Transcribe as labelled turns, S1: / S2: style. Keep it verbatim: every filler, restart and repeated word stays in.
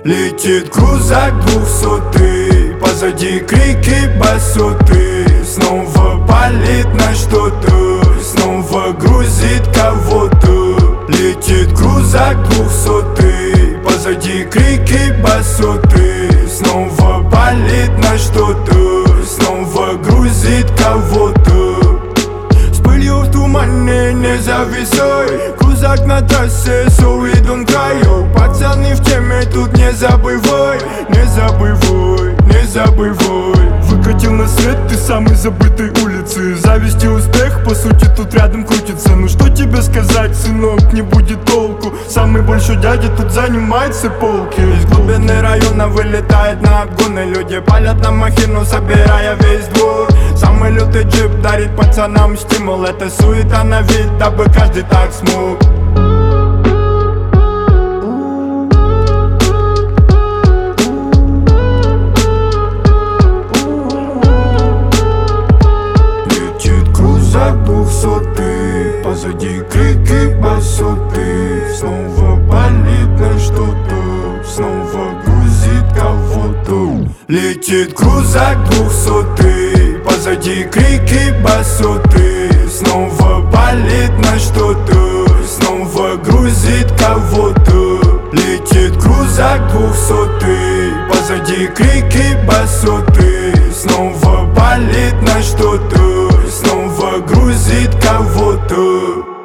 S1: Летит крузак двухсотый, позади крики басоты. Снова палит на что-то, снова грузит кого-то. Летит крузак двухсотый, позади крики басоты. Снова палит на что-то, снова грузит кого-то. С пылью в тумане не зависай, крузак на трассе, so we don't cry, yo. Пацаны в теме, тут не забывай, не забывай, не забывай. Выкатил на свет ты самой забытой улицы. Зависть и успех, по сути, тут рядом крутится. Ну что тебе сказать, сынок, не будет толку. Самый большой дядя тут занимает все полки. Из глубины района вылетает на обгоны. Люди палят на махину, собирая весь двор. Самый лютый джип дарит пацанам стимул. Это суета на вид, дабы каждый так смог. Двухсотый, позади крики басоты. Снова палит на что-то, снова грузит кого-то. Летит крузак двухсотый, позади крики басоты. Снова палит на что-то, снова грузит кого-то. Летит крузак двухсотый, позади крики басоты. Снова палит на что-то, снова грузит кого-то.